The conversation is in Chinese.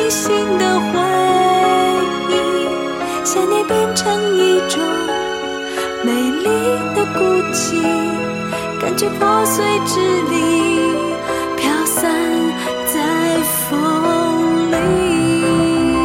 心的回忆，想念变成一种美丽的孤寂，感觉破碎支离。